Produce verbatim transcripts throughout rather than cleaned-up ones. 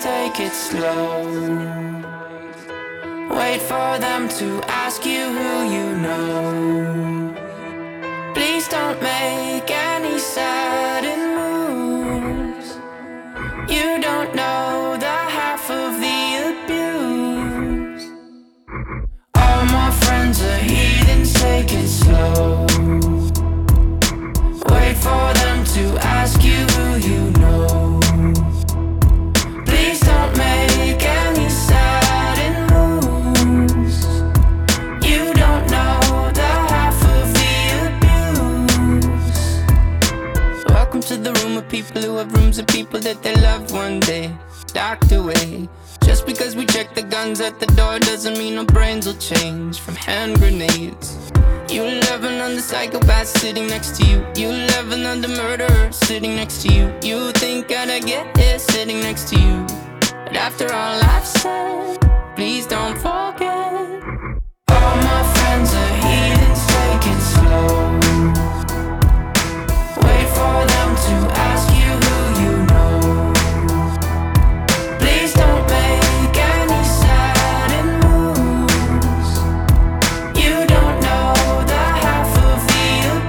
take it slow. Wait for them to ask you who you know. Please don't make any sudden moves. You don't know the half of the abuse. All my friends are heathens, take it slow. Wait for them to ask you who you know. Please don't make any sudden moves. You don't know the half of the abuse. Welcome to the room of people who have rooms of people that they loved one day docked away. Just because we check the guns at the door doesn't mean our brains will change from hand grenades. You love another psychopath sitting next to you. You love another murderer sitting next to you. You think I'd get here sitting next to you. But after all I've said, please don't forget. All my friends are heathens, take it slow. Wait for them to ask you who you know. Please don't make any sudden moves. You don't know the half of the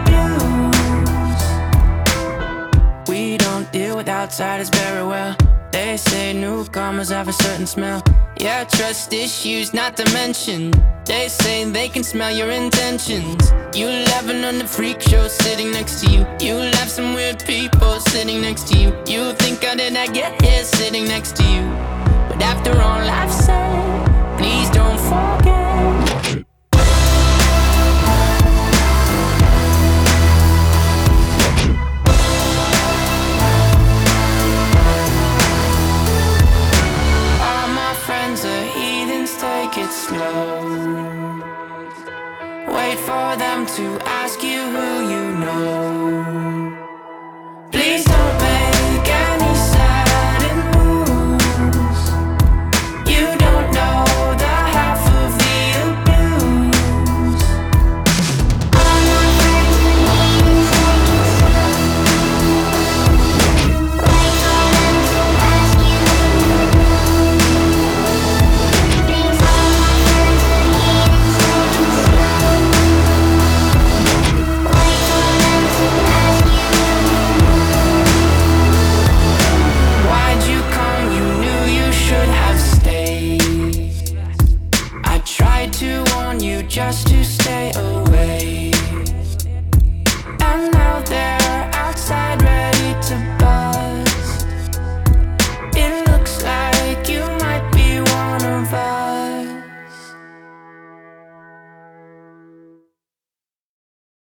abuse. We don't deal with outsiders very well. They say newcomers have a certain smell. Yeah, trust issues not to mention. They say they can smell your intentions. You laughing on the freak show sitting next to you. You laugh some weird people sitting next to you. You think how did I get here sitting next to you. But after all I've said, please don't forget. Take it slow. Wait for them to ask you who you know.